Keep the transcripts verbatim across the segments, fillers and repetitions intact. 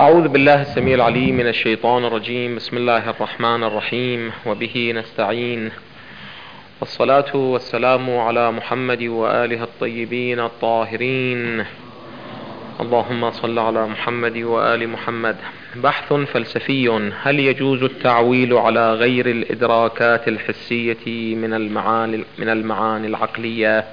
أعوذ بالله السميع العليم من الشيطان الرجيم. بسم الله الرحمن الرحيم، وبه نستعين، والصلاة والسلام على محمد وآله الطيبين الطاهرين. اللهم صل على محمد وآل محمد. بحث فلسفي: هل يجوز التعويل على غير الإدراكات الحسية من المعاني, من المعاني العقلية؟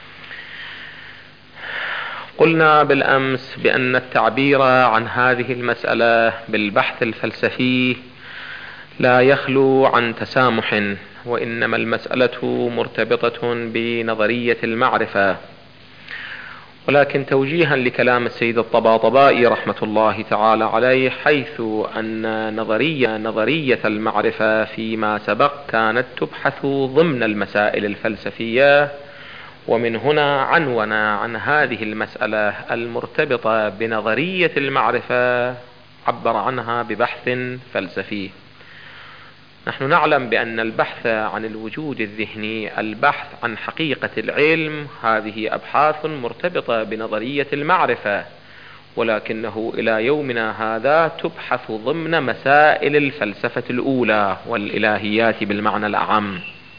قلنا بالأمس بأن التعبير عن هذه المسألة بالبحث الفلسفي لا يخلو عن تسامح، وإنما المسألة مرتبطة بنظرية المعرفة. ولكن توجيها لكلام السيد الطباطبائي رحمة الله تعالى عليه، حيث أن نظرية, نظرية المعرفة فيما سبق كانت تبحث ضمن المسائل الفلسفية، ومن هنا عنون عن هذه المسألة المرتبطة بنظرية المعرفة، عبر عنها ببحث فلسفي. نحن نعلم بأن البحث عن الوجود الذهني، البحث عن حقيقة العلم، هذه أبحاث مرتبطة بنظرية المعرفة، ولكنه إلى يومنا هذا تبحث ضمن مسائل الفلسفة الأولى والإلهيات بالمعنى الأعم.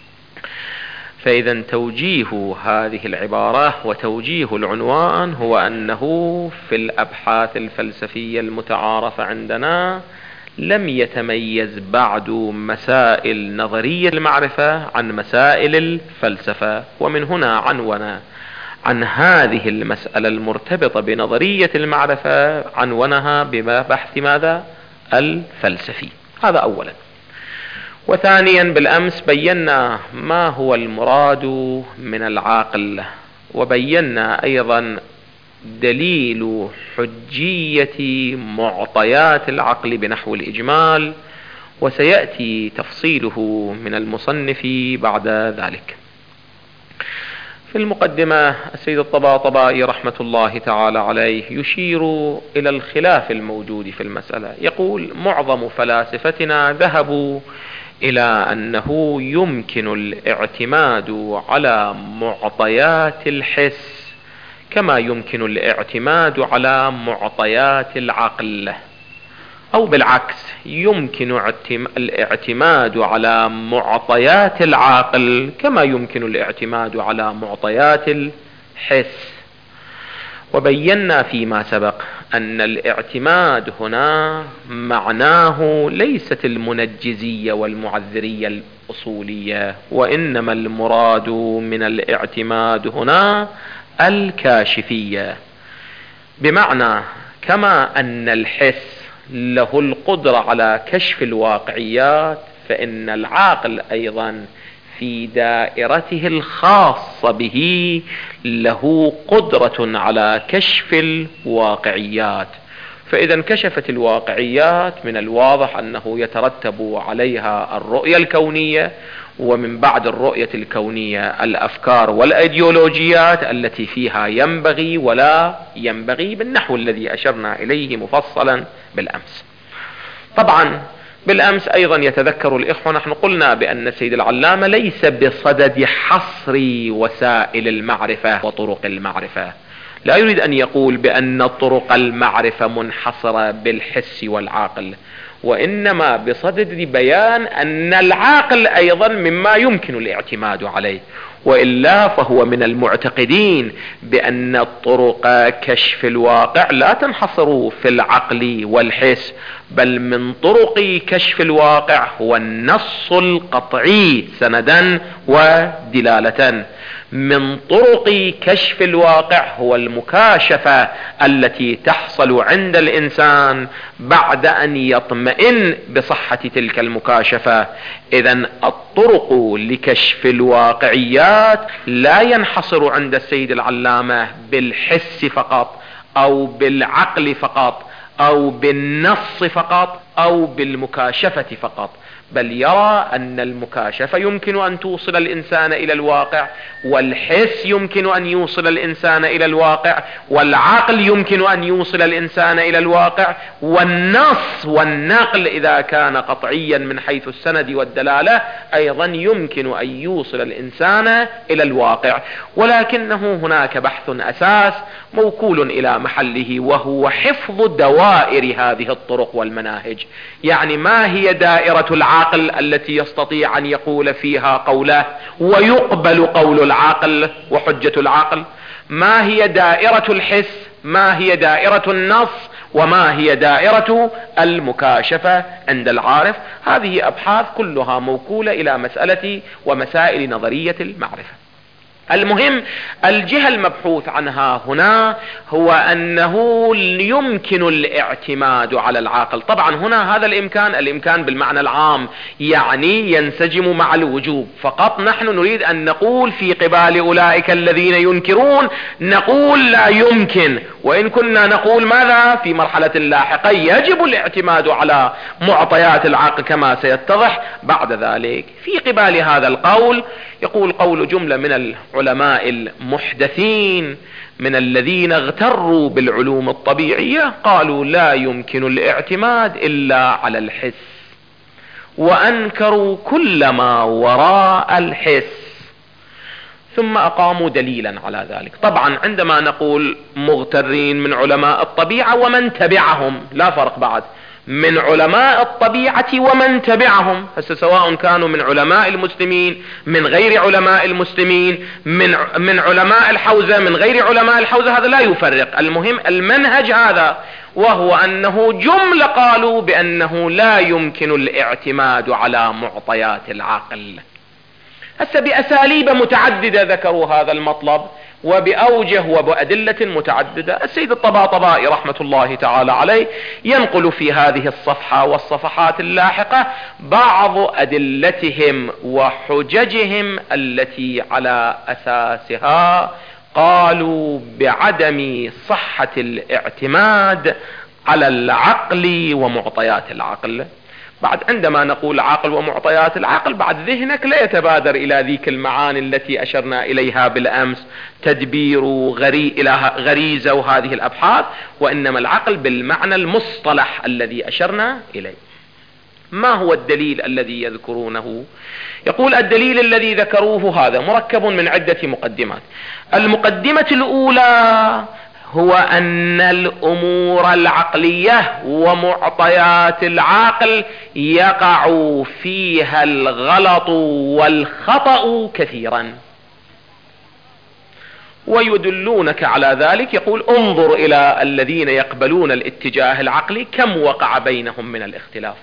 فإذا توجيه هذه العبارة وتوجيه العنوان هو أنه في الأبحاث الفلسفية المتعارفة عندنا لم يتميز بعد مسائل نظرية المعرفة عن مسائل الفلسفة، ومن هنا عنون عن هذه المسألة المرتبطة بنظرية المعرفة، عنونها ببحث ماذا؟ الفلسفي. هذا أولا. وثانيا بالأمس بينا ما هو المراد من العقل، وبينا أيضا دليل حجية معطيات العقل بنحو الإجمال، وسيأتي تفصيله من المصنف بعد ذلك. في المقدمة السيد الطباطبائي رحمة الله تعالى عليه يشير إلى الخلاف الموجود في المسألة. يقول: معظم فلاسفتنا ذهبوا إلى أنه يمكن الاعتماد على معطيات الحس كما يمكن الاعتماد على معطيات العقل، أو بالعكس، يمكن الاعتماد على معطيات العقل كما يمكن الاعتماد على معطيات الحس. وبينا فيما سبق أن الاعتماد هنا معناه ليست المنجزية والمعذرية الأصولية، وإنما المراد من الاعتماد هنا الكاشفية، بمعنى كما أن الحس له القدرة على كشف الواقعيات، فإن العقل أيضا في دائرته الخاصة به له قدرة على كشف الواقعيات. فإذا انكشفت الواقعيات من الواضح أنه يترتب عليها الرؤية الكونية، ومن بعد الرؤية الكونية الأفكار والأيديولوجيات التي فيها ينبغي ولا ينبغي، بالنحو الذي أشرنا إليه مفصلا بالأمس. طبعا بالأمس أيضا يتذكر الإخوة نحن قلنا بأن السيد العلامة ليس بصدد حصر وسائل المعرفة وطرق المعرفة، لا يريد أن يقول بأن طرق المعرفة منحصرة بالحس والعقل، وإنما بصدد بيان أن العقل أيضا مما يمكن الاعتماد عليه، وإلا فهو من المعتقدين بأن طرق كشف الواقع لا تنحصر في العقل والحس، بل من طرق كشف الواقع هو النص القطعي سندا ودلالة، من طرق كشف الواقع هو المكاشفة التي تحصل عند الإنسان بعد أن يطمئن بصحة تلك المكاشفة. إذن الطرق لكشف الواقعيات لا ينحصر عند السيد العلامة بالحس فقط، أو بالعقل فقط، أو بالنص فقط، او بالمكاشفة فقط، بل يرى ان المكاشفة يمكن ان توصل الانسان الى الواقع، والحس يمكن ان يوصل الانسان الى الواقع، والعقل يمكن ان يوصل الانسان الى الواقع، والنص والنقل اذا كان قطعيا من حيث السند والدلالة ايضا يمكن ان يوصل الانسان الى الواقع. ولكنه هناك بحث اساس موكول الى محله، وهو حفظ دوائر هذه الطرق والمناهج. يعني ما هي دائرة العقل التي يستطيع ان يقول فيها قوله ويقبل قول العقل وحجة العقل؟ ما هي دائرة الحس؟ ما هي دائرة النص؟ وما هي دائرة المكاشفة عند العارف؟ هذه ابحاث كلها موكولة الى مسألة ومسائل نظرية المعرفة. المهم، الجهة المبحوث عنها هنا هو انه يمكن الاعتماد على العقل. طبعا هنا هذا الامكان الامكان بالمعنى العام، يعني ينسجم مع الوجوب. فقط نحن نريد ان نقول في قبال اولئك الذين ينكرون نقول لا يمكن، وان كنا نقول ماذا في مرحلة لاحقة يجب الاعتماد على معطيات العقل كما سيتضح بعد ذلك. في قبال هذا القول يقول قول جملة من العلماء المحدثين من الذين اغتروا بالعلوم الطبيعية، قالوا لا يمكن الاعتماد الا على الحس، وانكروا كل ما وراء الحس، ثم اقاموا دليلا على ذلك. طبعا عندما نقول مغترين من علماء الطبيعة ومن تبعهم، لا فرق بعد من علماء الطبيعة ومن تبعهم، هسه سواء كانوا من علماء المسلمين من غير علماء المسلمين، من من علماء الحوزة من غير علماء الحوزة، هذا لا يفرق. المهم المنهج هذا، وهو انه جملة قالوا بانه لا يمكن الاعتماد على معطيات العقل. هسه باساليب متعددة ذكروا هذا المطلب وبأوجه وبأدلة متعددة. السيد الطباطبائي رحمة الله تعالى عليه ينقل في هذه الصفحة والصفحات اللاحقة بعض أدلتهم وحججهم التي على أساسها قالوا بعدم صحة الاعتماد على العقل ومعطيات العقل. بعد عندما نقول عقل ومعطيات العقل، بعد ذهنك لا يتبادر الى ذيك المعاني التي اشرنا اليها بالامس، تدبير غري الى غريزة وهذه الابحاث، وانما العقل بالمعنى المصطلح الذي اشرنا اليه. ما هو الدليل الذي يذكرونه؟ يقول الدليل الذي ذكروه هذا مركب من عدة مقدمات. المقدمة الاولى هو ان الامور العقلية ومعطيات العقل يقع فيها الغلط والخطأ كثيرا، ويدلونك على ذلك. يقول انظر الى الذين يقبلون الاتجاه العقلي كم وقع بينهم من الاختلاف.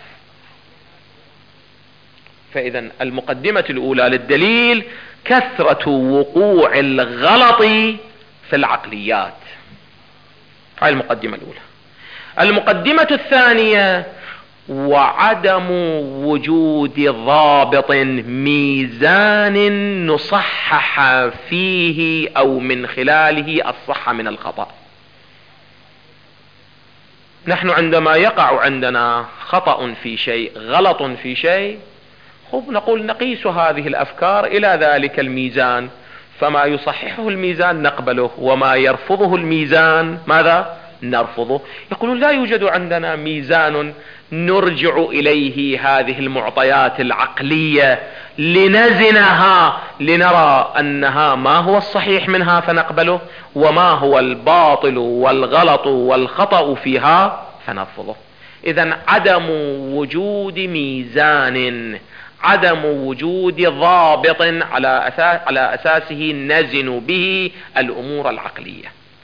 فاذا المقدمة الاولى للدليل كثرة وقوع الغلط في العقليات، هاي المقدمة الأولى. المقدمة الثانية وعدم وجود ضابط ميزان نصحح فيه أو من خلاله الصح من الخطأ. نحن عندما يقع عندنا خطأ في شيء، غلط في شيء، خب نقول نقيس هذه الأفكار إلى ذلك الميزان، فما يصححه الميزان نقبله، وما يرفضه الميزان ماذا؟ نرفضه. يقولون لا يوجد عندنا ميزان نرجع إليه هذه المعطيات العقلية لنزنها لنرى أنها ما هو الصحيح منها فنقبله، وما هو الباطل والغلط والخطأ فيها فنرفضه. إذن عدم وجود ميزان، عدم وجود ضابط على أساس على أساسه نزن به الأمور العقلية.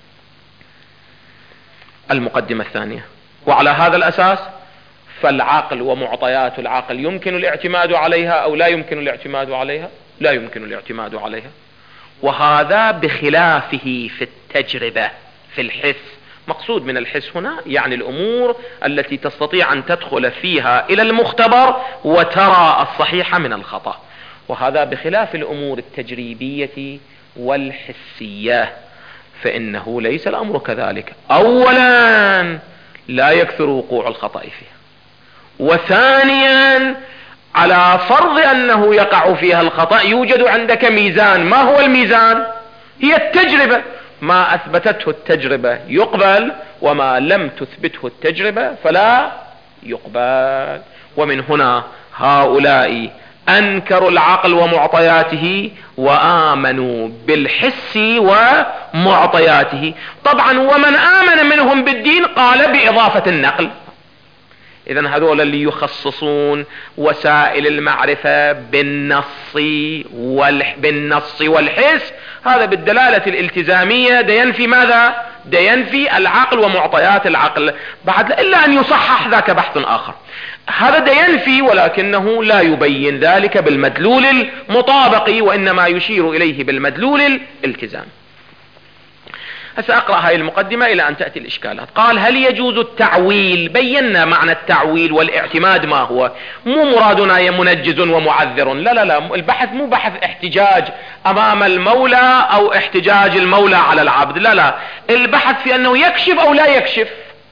المقدمة الثانية، وعلى هذا الأساس فالعقل ومعطيات العقل يمكن الاعتماد عليها أو لا يمكن الاعتماد عليها؟ لا يمكن الاعتماد عليها. وهذا بخلافه في التجربة في الحس. مقصود من الحس هنا يعني الأمور التي تستطيع أن تدخل فيها إلى المختبر وترى الصحيح من الخطأ، وهذا بخلاف الأمور التجريبية والحسية، فإنه ليس الأمر كذلك. أولا لا يكثر وقوع الخطأ فيها، وثانيا على فرض انه يقع فيها الخطأ يوجد عندك ميزان. ما هو الميزان؟ هي التجربة. ما اثبتته التجربة يقبل، وما لم تثبته التجربة فلا يقبل. ومن هنا هؤلاء انكروا العقل ومعطياته وامنوا بالحس ومعطياته. طبعا ومن امن منهم بالدين قال باضافة النقل. اذا هذول اللي يخصصون وسائل المعرفة بالنص والح بالنص والحس، هذا بالدلالة الالتزامية ده ينفي ماذا؟ ده ينفي العقل ومعطيات العقل. بعد الا ان يصحح ذاك بحث اخر. هذا ده ينفي ولكنه لا يبين ذلك بالمدلول المطابق، وانما يشير اليه بالمدلول الالتزام. هسه اقرأ هاي المقدمة الى ان تأتي الاشكالات. قال: هل يجوز التعويل؟ بينا معنى التعويل والاعتماد ما هو. مو مرادنا منجز ومعذر، لا لا لا، البحث مو بحث احتجاج امام المولى او احتجاج المولى على العبد، لا لا، البحث في انه يكشف او لا يكشف.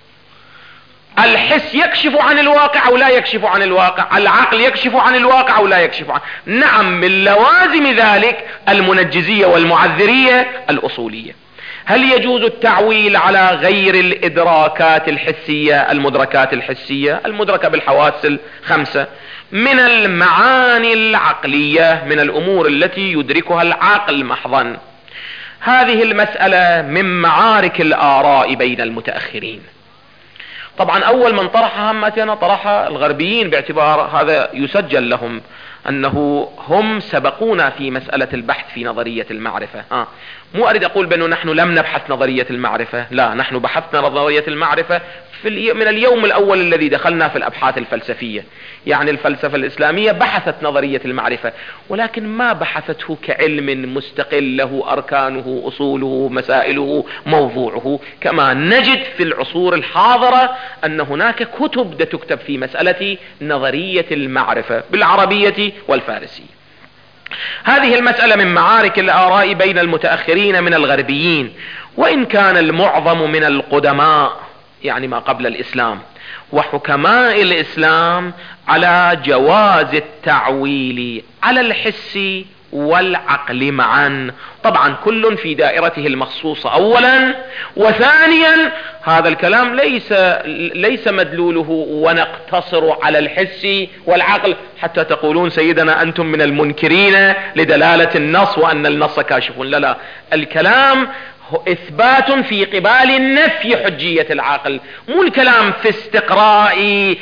الحس يكشف عن الواقع او لا يكشف عن الواقع، العقل يكشف عن الواقع او لا يكشف عن. نعم، من لوازم ذلك المنجزية والمعذرية الأصولية. هل يجوز التعويل على غير الإدراكات الحسية المدركات الحسية المدركة بالحواس الخمسة من المعاني العقلية، من الأمور التي يدركها العقل محضا؟ هذه المسألة من معارك الآراء بين المتأخرين. طبعا أول من طرحها همتنا طرحها الغربيين، باعتبار هذا يسجل لهم أنه هم سبقونا في مسألة البحث في نظرية المعرفة. ها. مو أريد أقول بأنه نحن لم نبحث نظرية المعرفة، لا، نحن بحثنا نظرية المعرفة في الي... من اليوم الأول الذي دخلنا في الأبحاث الفلسفية. يعني الفلسفة الإسلامية بحثت نظرية المعرفة، ولكن ما بحثته كعلم مستقل له أركانه أصوله مسائله موضوعه، كما نجد في العصور الحاضرة أن هناك كتب تكتب في مسألة نظرية المعرفة بالعربية والفارسية. هذه المسألة من معارك الآراء بين المتأخرين من الغربيين، وإن كان المعظم من القدماء يعني ما قبل الإسلام وحكماء الإسلام على جواز التعويل على الحس والعقل معا، طبعا كل في دائرته المخصوصة اولا، وثانيا هذا الكلام ليس ليس مدلوله ونقتصر على الحس والعقل حتى تقولون سيدنا انتم من المنكرين لدلالة النص وان النص كاشف، لا لا، الكلام اثبات في قبال نفي حجية العقل، مو الكلام في استقراء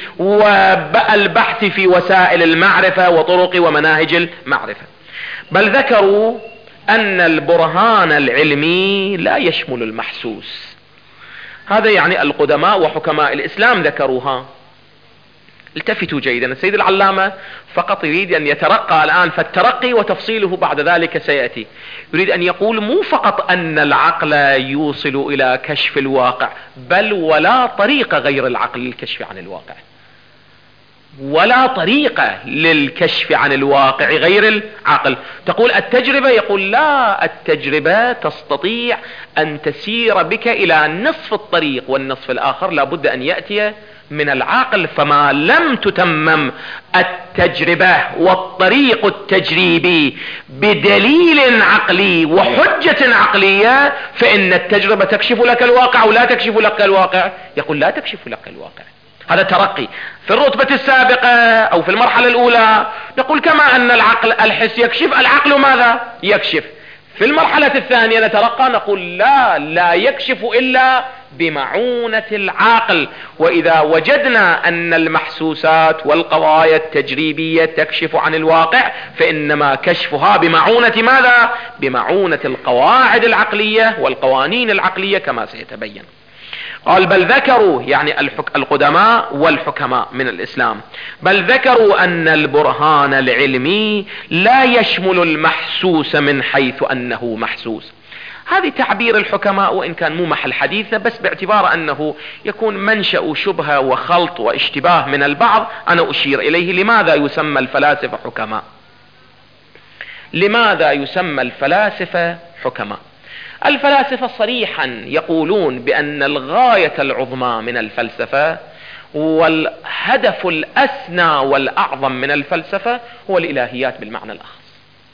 والبحث في وسائل المعرفة وطرق ومناهج المعرفة. بل ذكروا ان البرهان العلمي لا يشمل المحسوس. هذا يعني القدماء وحكماء الاسلام ذكروها. التفتوا جيدا، السيد العلامة فقط يريد ان يترقى الان، فالترقي وتفصيله بعد ذلك سيأتي. يريد ان يقول مو فقط ان العقل يوصل الى كشف الواقع، بل ولا طريقة غير العقل للكشف عن الواقع، ولا طريقة للكشف عن الواقع غير العقل. تقول التجربة، يقول لا، التجربة تستطيع ان تسير بك الى نصف الطريق، والنصف الاخر لابد ان يأتي من العقل. فما لم تتمم التجربة والطريق التجريبي بدليل عقلي وحجة عقلية فإن التجربة تكشف لك الواقع ولا تكشف لك الواقع. يقول لا تكشف لك الواقع. هذا ترقي. في الرتبة السابقة أو في المرحلة الأولى نقول كما أن العقل الحس يكشف، العقل ماذا يكشف. في المرحلة الثانية نترقى نقول لا لا يكشف إلا بمعونة العقل. وإذا وجدنا أن المحسوسات والقضايا التجريبية تكشف عن الواقع فإنما كشفها بمعونة ماذا؟ بمعونة القواعد العقلية والقوانين العقلية كما سيتبين. قال بل ذكروا، يعني القدماء والحكماء من الإسلام، بل ذكروا أن البرهان العلمي لا يشمل المحسوس من حيث أنه محسوس. هذه تعبير الحكماء وإن كان مو محل حديثنا، بس باعتبار أنه يكون منشأ شبهة وخلط واشتباه من البعض أنا أشير إليه. لماذا يسمى الفلاسفة حكماء؟ لماذا يسمى الفلاسفة حكماء؟ الفلاسفة صريحا يقولون بأن الغاية العظمى من الفلسفة والهدف الأسنى والأعظم من الفلسفة هو الإلهيات بالمعنى الأخص.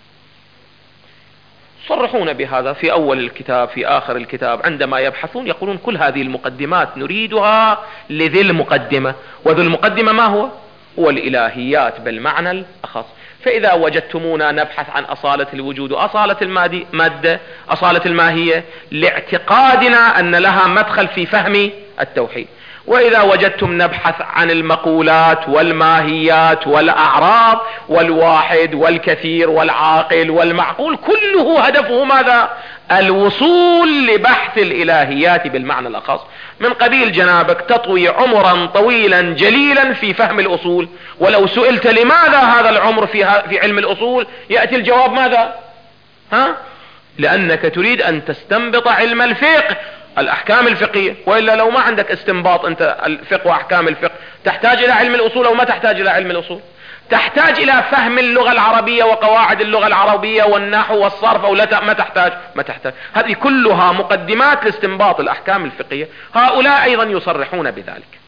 يصرحون بهذا في أول الكتاب، في آخر الكتاب عندما يبحثون يقولون كل هذه المقدمات نريدها لذي المقدمة، وذو المقدمة ما هو؟ هو الإلهيات بالمعنى الأخص. فإذا وجدتمونا نبحث عن أصالة الوجود وأصالة المادة، أصالة الماهية، لاعتقادنا أن لها مدخل في فهم التوحيد. وإذا وجدتم نبحث عن المقولات والماهيات والأعراض والواحد والكثير والعاقل والمعقول، كله هدفه ماذا؟ الوصول لبحث الإلهيات بالمعنى الأخص. من قبيل جنابك تطوي عمرا طويلا جليلا في فهم الأصول، ولو سئلت لماذا هذا العمر في, في علم الأصول يأتي الجواب ماذا؟ ها؟ لأنك تريد أن تستنبط علم الفقه، الأحكام الفقهية، وإلا لو ما عندك استنباط أنت الفقه وأحكام الفقه تحتاج إلى علم الأصول أو ما تحتاج إلى علم الأصول؟ تحتاج إلى فهم اللغة العربية وقواعد اللغة العربية والنحو والصرف أو لا ما تحتاج؟ ما تحتاج. هذه كلها مقدمات لاستنباط الأحكام الفقهية، هؤلاء أيضا يصرحون بذلك.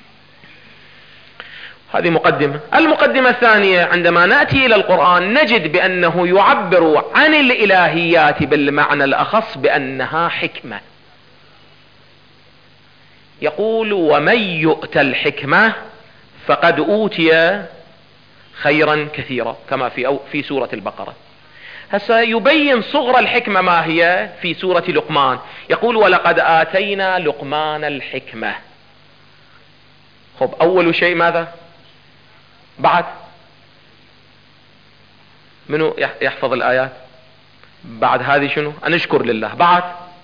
هذه مقدمة. المقدمة الثانية، عندما نأتي إلى القرآن نجد بأنه يعبر عن الإلهيات بالمعنى الأخص بأنها حكمة. يقول ومن يؤت الحكمة فقد أوتي خيرا كثيرا، كما في أو في سورة البقرة. هسا يبين صغر الحكمة ما هي في سورة لقمان، يقول ولقد آتينا لقمان الحكمة. خب أول شيء ماذا؟ بعد منو يحفظ الآيات؟ بعد هذه شنو؟ أن نشكر لله. بعد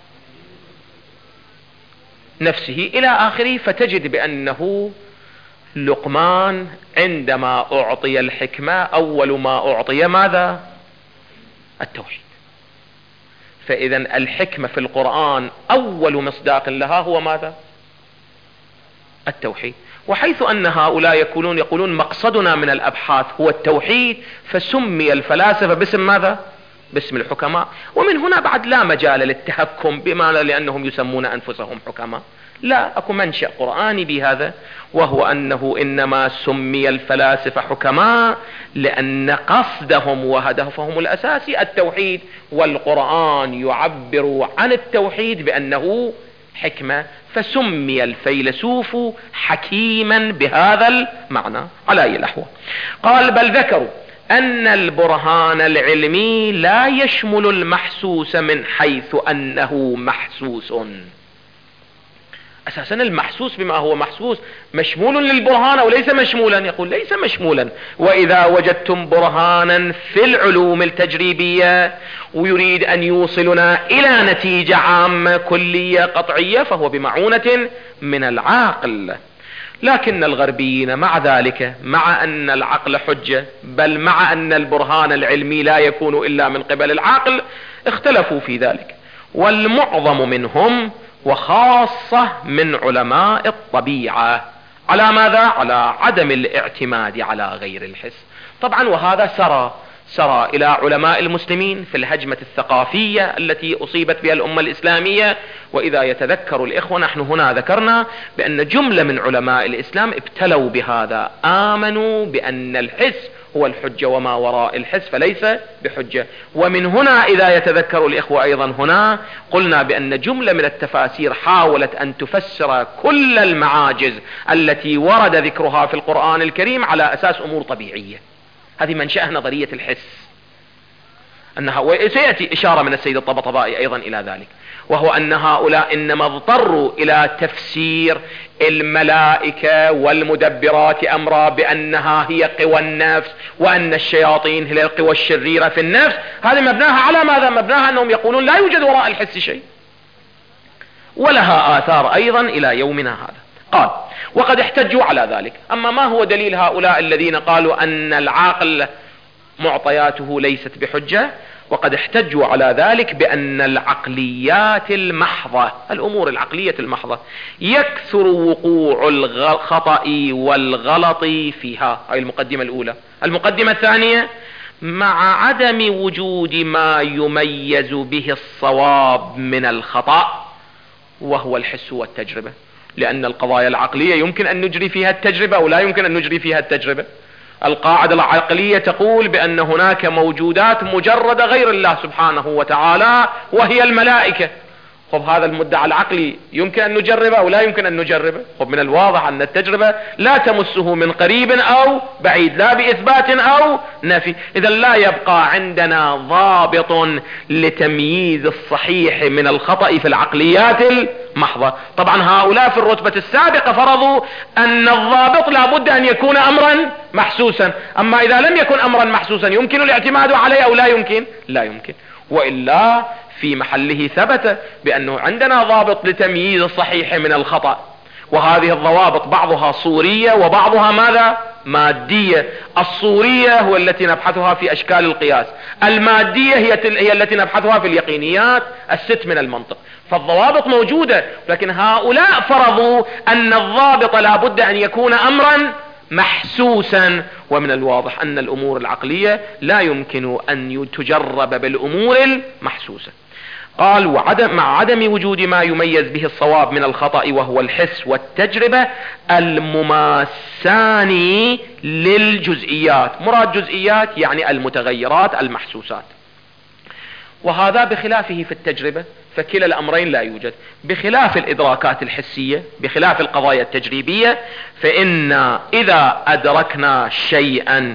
نفسه إلى آخره. فتجد بأنه لقمان عندما أعطي الحكمة أول ما أعطي ماذا؟ التوحيد. فإذا الحكمة في القرآن أول مصداق لها هو ماذا؟ التوحيد. وحيث أن هؤلاء يقولون يقولون مقصدنا من الأبحاث هو التوحيد، فسمي الفلاسفة باسم ماذا؟ باسم الحكماء. ومن هنا بعد لا مجال للتهكم بما لأنهم يسمون أنفسهم حكماء، لا، أكو منشأ قرآني بهذا، وهو أنه إنما سمي الفلاسفة حكماء لأن قصدهم وهدفهم الأساسي التوحيد، والقرآن يعبر عن التوحيد بأنه حكمة، فسمي الفيلسوف حكيما بهذا المعنى على أي الأحوال. قال بل ذكروا أن البرهان العلمي لا يشمل المحسوس من حيث أنه محسوس. أساسا المحسوس بما هو محسوس مشمول للبرهان أو ليس مشمولا؟ يقول ليس مشمولا. وإذا وجدتم برهانا في العلوم التجريبية ويريد أن يوصلنا إلى نتيجة عامة كلية قطعية فهو بمعونة من العقل. لكن الغربيين مع ذلك، مع أن العقل حجة، بل مع أن البرهان العلمي لا يكون إلا من قبل العقل، اختلفوا في ذلك. والمعظم منهم وخاصة من علماء الطبيعة على ماذا؟ على عدم الاعتماد على غير الحس. طبعا وهذا سرى سرى إلى علماء المسلمين في الهجمة الثقافية التي أصيبت بها الأمة الإسلامية. وإذا يتذكر الإخوة نحن هنا ذكرنا بأن جملة من علماء الإسلام ابتلوا بهذا، آمنوا بأن الحس هو الحجة وما وراء الحس فليس بحجة. ومن هنا إذا يتذكر الإخوة أيضا هنا قلنا بأن جملة من التفاسير حاولت أن تفسر كل المعاجز التي ورد ذكرها في القرآن الكريم على أساس أمور طبيعية. هذه منشأ نظرية الحس، أنها وسيأتي إشارة من السيد الطبطبائي أيضا إلى ذلك، وهو أن هؤلاء إنما اضطروا إلى تفسير الملائكة والمدبرات أمرا بأنها هي قوى النفس، وأن الشياطين هي القوى الشريرة في النفس. هذه مبناها على ماذا؟ مبناها أنهم يقولون لا يوجد وراء الحس شيء، ولها آثار أيضا إلى يومنا هذا. قال وقد احتجوا على ذلك. أما ما هو دليل هؤلاء الذين قالوا أن العقل معطياته ليست بحجة؟ وقد احتجوا على ذلك بأن العقليات المحضة، الأمور العقلية المحضة، يكثر وقوع الخطأ والغلط فيها. هذه المقدمة الأولى. المقدمة الثانية مع عدم وجود ما يميز به الصواب من الخطأ وهو الحس والتجربة. لأن القضايا العقلية يمكن أن نجري فيها التجربة أو لا يمكن أن نجري فيها التجربة. القاعدة العقلية تقول بأن هناك موجودات مجردة غير الله سبحانه وتعالى وهي الملائكة. خب هذا المدعى العقلي يمكن أن نجربه أو لا يمكن أن نجربه؟ خب من الواضح أن التجربة لا تمسه من قريب أو بعيد، لا بإثبات أو نفي. إذا لا يبقى عندنا ضابط لتمييز الصحيح من الخطأ في العقليات المحضة. طبعا هؤلاء في الرتبة السابقة فرضوا أن الضابط لا بد أن يكون أمرا محسوسا، أما إذا لم يكن أمرا محسوسا يمكن الاعتماد عليه أو لا يمكن؟ لا يمكن. وإلا في محله ثبت بأنه عندنا ضابط لتمييز الصحيح من الخطأ، وهذه الضوابط بعضها صورية وبعضها ماذا؟ مادية. الصورية هو التي نبحثها في أشكال القياس، المادية هي, هي التي نبحثها في اليقينيات الست من المنطق. فالضوابط موجودة، لكن هؤلاء فرضوا أن الضابط لا بد أن يكون أمرا محسوسا، ومن الواضح أن الأمور العقلية لا يمكن أن تجرب بالأمور المحسوسة. قال وعدم مع عدم وجود ما يميز به الصواب من الخطأ وهو الحس والتجربة المماسان للجزئيات. مراد جزئيات يعني المتغيرات المحسوسات، وهذا بخلافه في التجربة، فكلا الأمرين لا يوجد. بخلاف الإدراكات الحسية، بخلاف القضايا التجريبية، فإن إذا أدركنا شيئا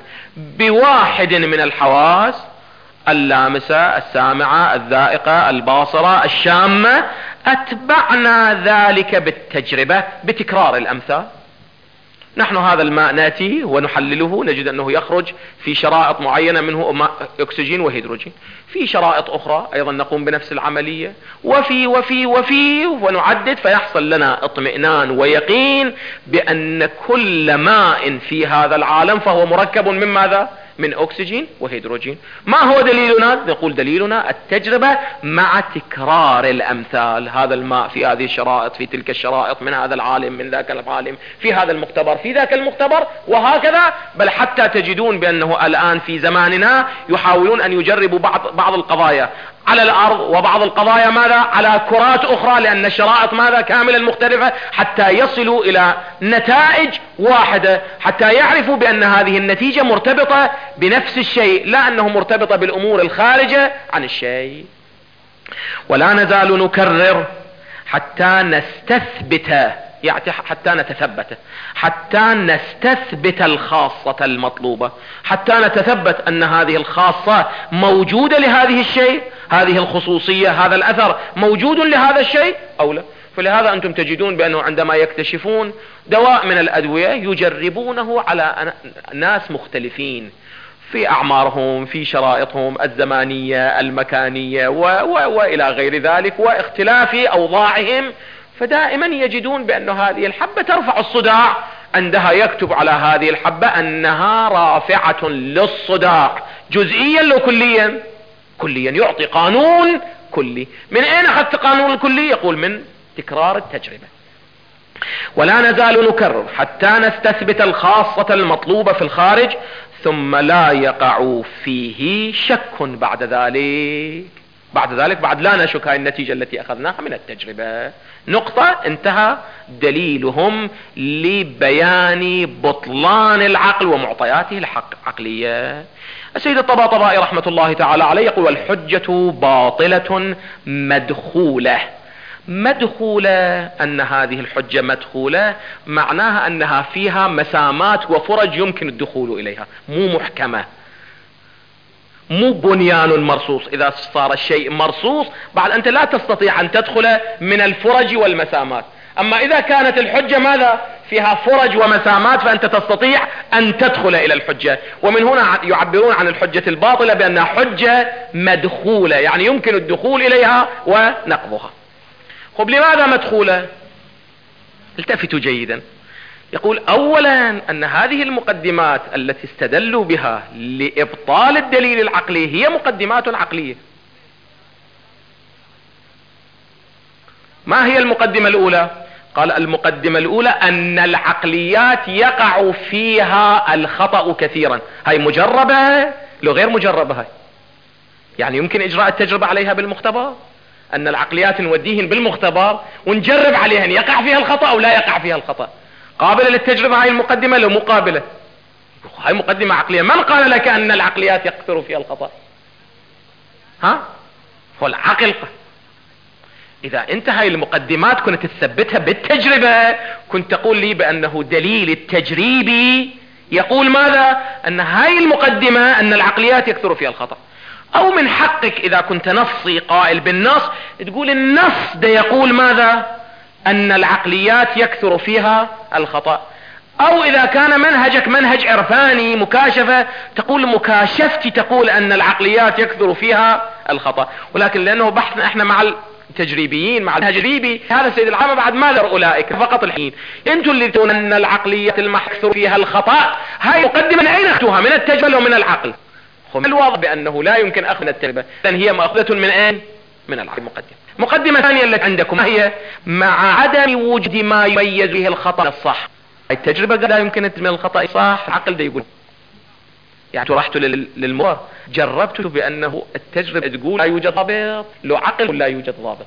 بواحد من الحواس اللامسة السامعة الذائقة الباصرة الشامة، أتبعنا ذلك بالتجربة بتكرار الأمثال. نحن هذا الماء ناتي ونحلله نجد أنه يخرج في شرائط معينة، منه أكسجين وهيدروجين. في شرائط أخرى أيضا نقوم بنفس العملية، وفي وفي وفي ونعدد، فيحصل لنا اطمئنان ويقين بأن كل ماء في هذا العالم فهو مركب من ماذا؟ من أكسجين وهيدروجين. ما هو دليلنا؟ نقول دليلنا التجربة مع تكرار الأمثال. هذا الماء في هذه الشرائط، في تلك الشرائط، من هذا العالم، من ذاك العالم، في هذا المختبر، في ذاك المختبر، وهكذا. بل حتى تجدون بأنه الآن في زماننا يحاولون أن يجربوا بعض بعض القضايا على الأرض، وبعض القضايا ماذا؟ على كرات أخرى، لأن الشرائط ماذا؟ كاملة مختلفة، حتى يصلوا إلى نتائج واحدة، حتى يعرفوا بأن هذه النتيجة مرتبطة بنفس الشيء، لا أنه مرتبطة بالأمور الخارجة عن الشيء. ولا نزال نكرر حتى نستثبت، يعني حتى نتثبت، حتى نستثبت الخاصة المطلوبة، حتى نتثبت أن هذه الخاصة موجودة لهذه الشيء، هذه الخصوصية، هذا الأثر موجود لهذا الشيء أو لا. فلهذا أنتم تجدون بأنه عندما يكتشفون دواء من الأدوية يجربونه على ناس مختلفين في أعمارهم، في شرائطهم الزمانية المكانية و... و... وإلى غير ذلك، واختلاف أوضاعهم، فدائما يجدون بأن هذه الحبة ترفع الصداع. عندها يكتب على هذه الحبة أنها رافعة للصداع، جزئيا لو كليا؟ كليا، يعطي قانون كلي. من أين أخذت قانون الكلي؟ يقول من تكرار التجربة. ولا نزال نكرر حتى نستثبت الخاصة المطلوبة في الخارج، ثم لا يقع فيه شك بعد ذلك. بعد ذلك بعد لا نشك هاي النتيجة التي أخذناها من التجربة. نقطة، انتهى دليلهم لبيان بطلان العقل ومعطياته العقلية. السيد الطباطبائي رحمة الله تعالى عليه يقول والحجة باطلة مدخولة. مدخولة، أن هذه الحجة مدخولة معناها أنها فيها مسامات وفرج يمكن الدخول إليها، مو محكمة، مو بنيان مرصوص. إذا صار الشيء مرصوص بعد أنت لا تستطيع أن تدخل من الفرج والمسامات. أما إذا كانت الحجة ماذا؟ فيها فرج ومسامات، فأنت تستطيع أن تدخل إلى الحجة. ومن هنا يعبرون عن الحجة الباطلة بأنها حجة مدخولة، يعني يمكن الدخول إليها ونقضها. خب لماذا مدخولة؟ التفتوا جيدا. يقول أولا أن هذه المقدمات التي استدلوا بها لإبطال الدليل العقلي هي مقدمات عقلية. ما هي المقدمة الأولى؟ قال المقدمة الأولى أن العقليات يقع فيها الخطأ كثيرا. هاي مجربة لو غير مجربة، هاي يعني يمكن إجراء التجربة عليها بالمختبر. ان العقليات نوديهن بالمختبر ونجرب عليهن يقع فيها الخطأ او لا يقع فيها الخطأ. قابلة للتجربة هاي المقدمة لو مقابلة؟ هاي مقدمة عقلية. من قال لك ان العقليات يكثر فيها الخطأ؟ ها؟ هو العقل. اذا انت هاي المقدمات كنت تثبتها بالتجربة كنت تقول لي بانه دليل التجريبي يقول ماذا؟ ان هاي المقدمة ان العقليات يكثر فيها الخطأ. او من حقك اذا كنت نصي قائل بالنص تقول النص ده يقول ماذا؟ ان العقليات يكثر فيها الخطأ. او اذا كان منهجك منهج عرفاني مكاشفة تقول مكاشفتي تقول ان العقليات يكثر فيها الخطأ. ولكن لانه بحثنا احنا مع التجريبيين مع التجريبي هذا السيد العامة بعد ماذا اولئك فقط الحين انتم اللي تقولون ان العقليات المحكثر فيها الخطأ. هاي مقدمة من اين اخذوها؟ من التجربة ومن العقل؟ الواضح بانه لا يمكن اخذ التجربة لان هي ماخوذة من اين؟ من العقل. مقدمة مقدمة ثانية التي عندكم هي مع عدم وجود ما يميز به الخطأ الصح. التجربة لا يمكن من الخطأ صح العقل ده يقول يعني رحت للمور جربت بانه التجربة تقول لا يوجد ضابط لو عقل لا يوجد ضابط.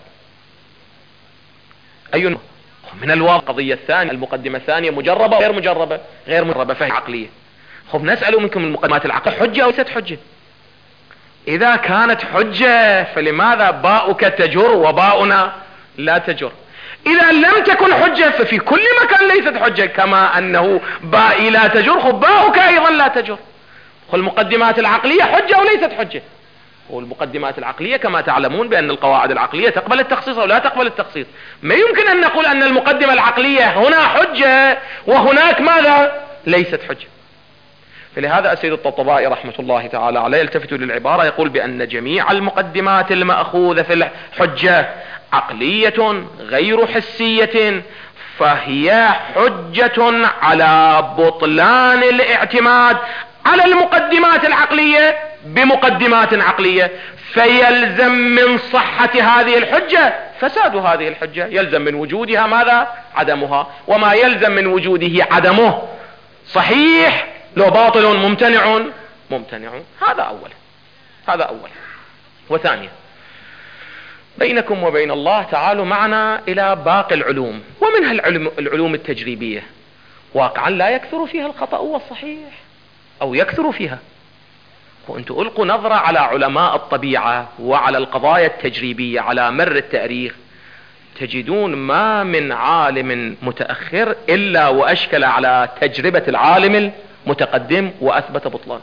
اي من الواضح القضية الثانية المقدمة الثانية مجربة غير مجربة غير مجربة فهي عقلية. خب نسأل منكم المقدمات العقل حجة او ليست حجة؟ اذا كانت حجة فلماذا باؤك تجر وباؤنا لا تجر؟ اذا لم تكن حجة ففي كل مكان ليست حجة كما انه بائي لا تجر خب باؤك ايضا لا تجر. المقدمات العقلية حجة وليست حجة. والمقدمات العقلية كما تعلمون بان القواعد العقلية تقبل التخصيص او لا تقبل التخصيص. ما يمكن ان نقول ان المقدمة العقلية هنا حجة وهناك ماذا؟ ليست حجة. فلهذا السيد الطبطبائي رحمة الله تعالى عليه يلتفت للعبارة يقول بأن جميع المقدمات المأخوذة في الحجة عقلية غير حسية فهي حجة على بطلان الاعتماد على المقدمات العقلية بمقدمات عقلية فيلزم من صحة هذه الحجة فساد هذه الحجة. يلزم من وجودها ماذا؟ عدمها. وما يلزم من وجوده عدمه صحيح لو باطل ممتنع ممتنع. هذا أول هذا أول. وثانيا بينكم وبين الله تعالوا معنا إلى باقي العلوم ومنها العلوم, العلوم التجريبية واقعا لا يكثر فيها الخطأ والصحيح أو يكثر فيها. وأنتم ألقوا نظرة على علماء الطبيعة وعلى القضايا التجريبية على مر التاريخ تجدون ما من عالم متأخر إلا وأشكل على تجربة العالم متقدم وأثبت بطلان.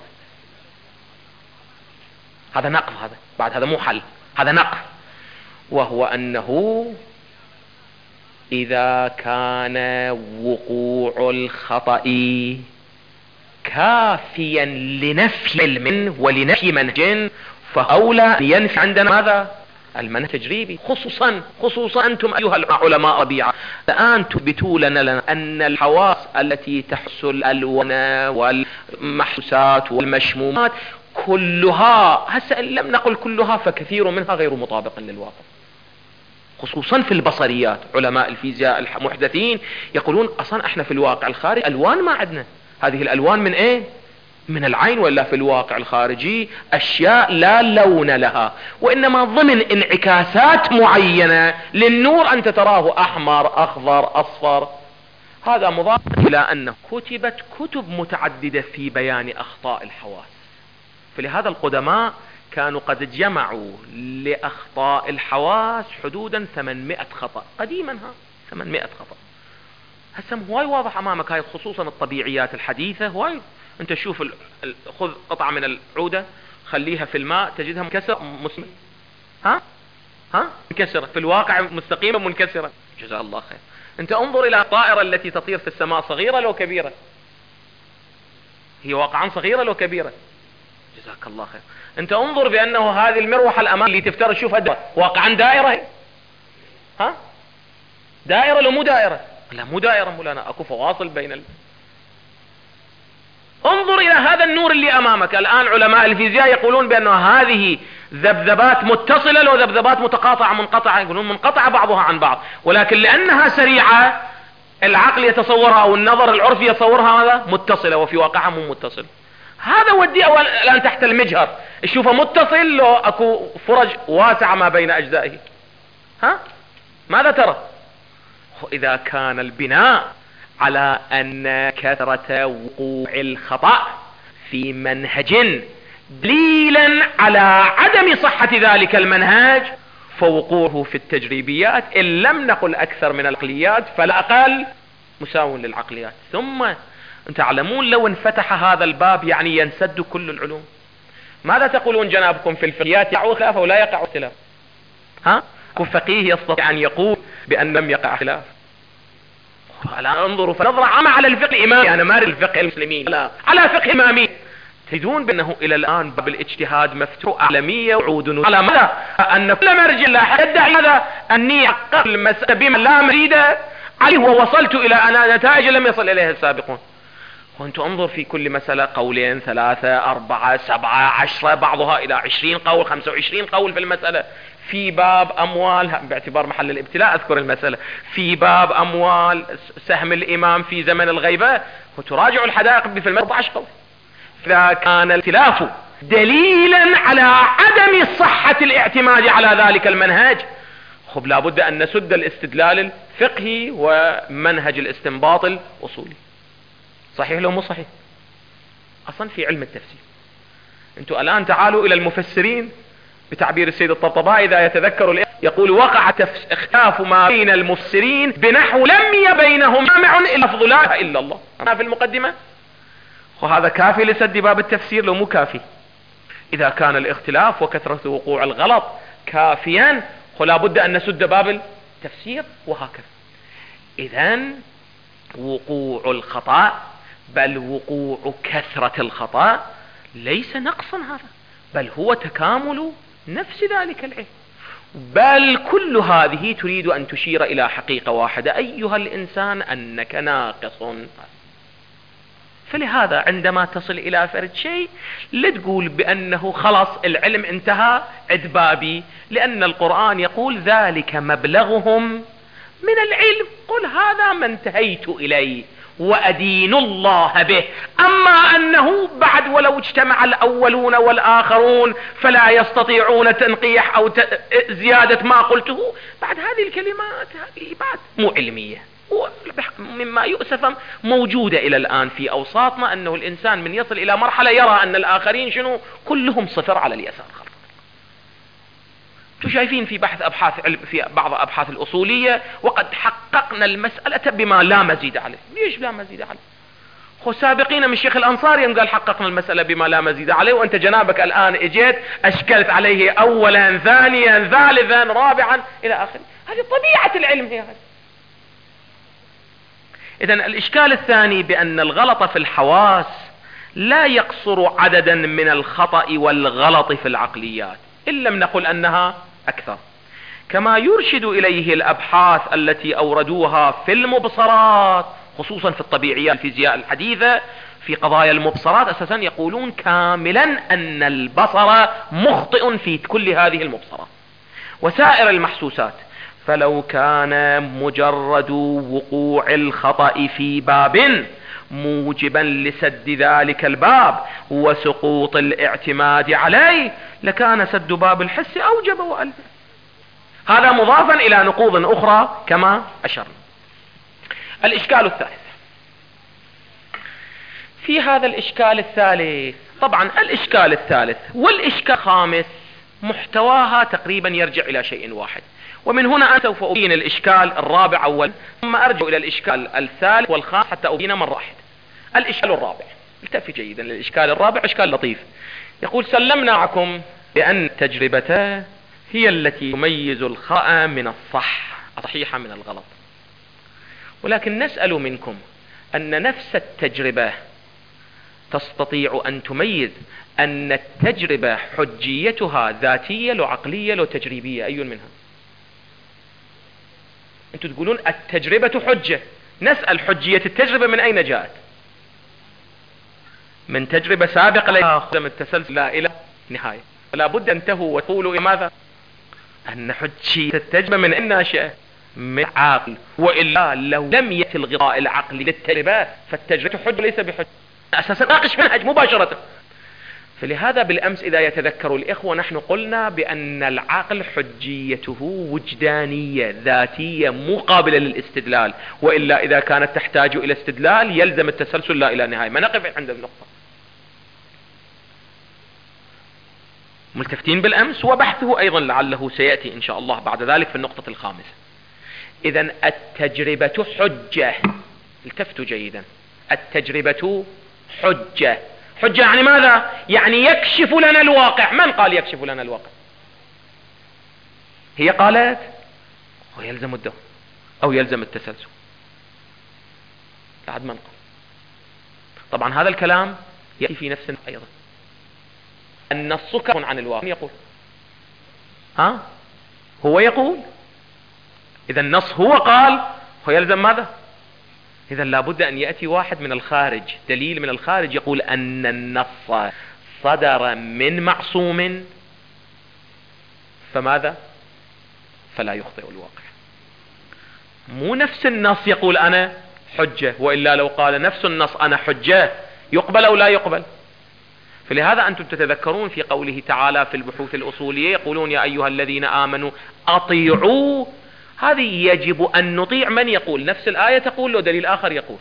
هذا نقف. هذا بعد هذا مو حل هذا نقف. وهو أنه إذا كان وقوع الخطأ كافيا لنفي علم ولنفي منهج فأولى أن ينفي عندنا ماذا؟ المنهج التجريبي. خصوصا خصوصا أنتم أيها العلماء الطبيعة الآن تثبتوا لنا أن الحواس التي تحس الألوان والمحسوسات والمشمومات كلها هسه لم نقل كلها فكثير منها غير مطابق للواقع. خصوصا في البصريات علماء الفيزياء المحدثين يقولون أصلا احنا في الواقع الخارجي ألوان ما عندنا. هذه الألوان من ايه؟ من العين. ولا في الواقع الخارجي أشياء لا لون لها وإنما ضمن انعكاسات معينة للنور أنت تراه أحمر أخضر أصفر. هذا مضاف إلى أن كتبت كتب متعددة في بيان أخطاء الحواس. فلهذا القدماء كانوا قد جمعوا لأخطاء الحواس حدودا ثمانمائة خطأ قديما. ها ثمانمائة خطأ. هسه هواي واضح أمامك هاي خصوصا الطبيعيات الحديثة هواي. انت شوف ال... ال... خذ قطعة من العودة خليها في الماء تجدها منكسرة مسم... ها ها منكسرة في الواقع مستقيمة منكسرة. جزاء الله خير. انت انظر الى الطائرة التي تطير في السماء صغيرة لو كبيرة؟ هي واقعا صغيرة لو كبيرة؟ جزاك الله خير. انت انظر بانه هذه المروحة الامام اللي تفترض شوفها واقعا دائرة. ها دائرة لو مو دائرة؟ لا مو دائرة مولانا اكو فواصل بين ال... انظر الى هذا النور اللي امامك. الان علماء الفيزياء يقولون بان هذه ذبذبات متصلة لو ذبذبات متقاطعة منقطعة يقولون منقطعة بعضها عن بعض ولكن لانها سريعة العقل يتصورها او النظر العرفي يتصورها ماذا؟ متصلة وفي واقعها مو متصل. هذا ودي اول الان تحت المجهر شوفه متصل لو اكو فرج واسعة ما بين اجزائه. ها ماذا ترى؟ إذا كان البناء على أن كثرة وقوع الخطأ في منهج دليلا على عدم صحة ذلك المنهج، فوقوعه في التجريبيات إن لم نقل أكثر من العقليات فلا أقل مساو للعقليات. ثم أنتم تعلمون لو انفتح هذا الباب يعني ينسد كل العلوم. ماذا تقولون جنابكم في الفقهيات؟ يقع خلاف أو لا يقع خلاف؟ ها؟ فقيه يستطيع أن يقول بأن لم يقع خلاف؟ لا، انظروا فنظرة عامة على الفقه الإمامي. أنا ماري الفقه المسلمين، لا على فقه إمامي. تجدون بأنه إلى الآن باب الاجتهاد مفتوح عالمية وعود على ماذا؟ أن كل مرجع لا يدعي هذا أني أقل المسألة بما لا مريد عليه ووصلت إلى أنا نتائج لم يصل إليها السابقون. وأنت انظر في كل مسألة قولين ثلاثة أربعة سبعة عشرة، بعضها إلى عشرين قول خمسة وعشرين قول في المسألة. في باب أموال، باعتبار محل الابتلاء أذكر المسألة، في باب أموال سهم الإمام في زمن الغيبة، وتراجع الحدائق في المسألة أربعة عشر قول. إذا كان الخلاف دليلا على عدم صحة الاعتماد على ذلك المنهج، خب لابد أن نسد الاستدلال الفقهي ومنهج الاستنباط الأصولي. صحيح لو مو صحيح؟ أصلا في علم التفسير أنتم الآن تعالوا إلى المفسرين بتعبير السيد الطبطبائي إذا يتذكر يقول وقع اختلاف ما بين المفسرين بنحو لم يبينهم جامع إلا لفظ لا إله إلا الله. ما في المقدمة؟ وهذا كافي لسد باب التفسير لو مو كافي؟ إذا كان الاختلاف وكثرة وقوع الغلط كافيا فلا بد أن نسد باب التفسير وهكذا. إذن وقوع الخطأ بل وقوع كثرة الخطأ ليس نقصا هذا، بل هو تكامل نفس ذلك العلم. بل كل هذه تريد أن تشير إلى حقيقة واحدة: أيها الإنسان أنك ناقص. فلهذا عندما تصل إلى فرد شيء لا تقول بأنه خلاص العلم انتهى عدبابي، لأن القرآن يقول ذلك مبلغهم من العلم، قل هذا ما انتهيت إليه وأدين الله به. أما أنه بعد ولو اجتمع الأولون والآخرون فلا يستطيعون تنقيح أو زيادة ما قلته، بعد هذه الكلمات هذه بعد مو علمية. مما يؤسف موجودة إلى الآن في أوساطنا أنه الإنسان من يصل إلى مرحلة يرى أن الآخرين شنو كلهم صفر على اليسار. شايفين في بحث أبحاث علم في بعض أبحاث الأصولية وقد حققنا المسألة بما لا مزيد عليه. ليش لا مزيد عليه؟ خو سابقين من الشيخ الأنصاري قال حققنا المسألة بما لا مزيد عليه، وأنت جنابك الآن اجيت أشكلت عليه أولا ثانيا ثالثا رابعا إلى آخره. هذه طبيعة العلم هي هذه. إذن الإشكال الثاني بأن الغلط في الحواس لا يقصر عددا من الخطأ والغلط في العقليات، إن لم نقل أنها أكثر، كما يرشد إليه الأبحاث التي أوردوها في المبصرات، خصوصا في الطبيعيات الفيزياء الحديثة. في قضايا المبصرات أساسا يقولون كاملا أن البصر مخطئ في كل هذه المبصرات وسائر المحسوسات. فلو كان مجرد وقوع الخطأ في باب موجبا لسد ذلك الباب وسقوط الاعتماد عليه لكان سد باب الحس أوجب وألزم. هذا مضافا إلى نقوض أخرى كما أشرنا. الإشكال الثالث. في هذا الإشكال الثالث طبعا الإشكال الثالث والإشكال الخامس محتواها تقريبا يرجع إلى شيء واحد، ومن هنا أنا سوف أبين الإشكال الرابع أولا ثم أرجع إلى الإشكال الثالث والخامس حتى أبين مرة واحدة. الإشكال الرابع، التفي جيدا للإشكال الرابع، إشكال لطيف. يقول سلمنا معكم بأن التجربة هي التي تميز الخطأ من الصح، الصحيح من الغلط، ولكن نسأل منكم أن نفس التجربة تستطيع أن تميز أن التجربة حجيتها ذاتية لو عقلية لو تجريبية، أي منها؟ أنتم تقولون التجربة حجة، نسأل حجية التجربة من أين جاءت؟ من تجربة سابقة لأخذ التسلسل لا إلى نهاية، فلا بد أن تهوا وتقولوا ماذا؟ أن حجية التجربة من أين ناشئة؟ من عاقل، وإلا لو لم يأتي الغطاء العقلي للتجربة فالتجربة حجة ليس بحجة، أساسا ناقش منهج مباشرة. فلهذا بالأمس إذا يتذكر الإخوة نحن قلنا بأن العقل حجيته وجدانية ذاتية مقابلة للاستدلال، وإلا إذا كانت تحتاج إلى استدلال يلزم التسلسل لا إلى نهاية. ما نقف عند النقطة. ملتفتين بالأمس، وبحثه أيضا لعله سيأتي إن شاء الله بعد ذلك في النقطة الخامسة. إذن التجربة حجة. التفتوا جيدا، التجربة حجة. حجة يعني ماذا؟ يعني يكشف لنا الواقع. من قال يكشف لنا الواقع؟ هي قالت ويلزم الدور أو يلزم التسلسل. بعد من قال. طبعا هذا الكلام يأتي في نفس أيضا. النص كف عن الواقع. يقول ها هو يقول إذا النص هو قال ويلزم ماذا؟ إذا لابد أن يأتي واحد من الخارج، دليل من الخارج يقول أن النص صدر من معصوم، فماذا؟ فلا يخطئ الواقع. مو نفس النص يقول أنا حجة، وإلا لو قال نفس النص أنا حجة يقبل أو لا يقبل. فلهذا أنتم تتذكرون في قوله تعالى في البحوث الأصولية يقولون يا أيها الذين آمنوا أطيعوا. هذه يجب أن نطيع من يقول. نفس الآية تقول له دليل آخر يقول.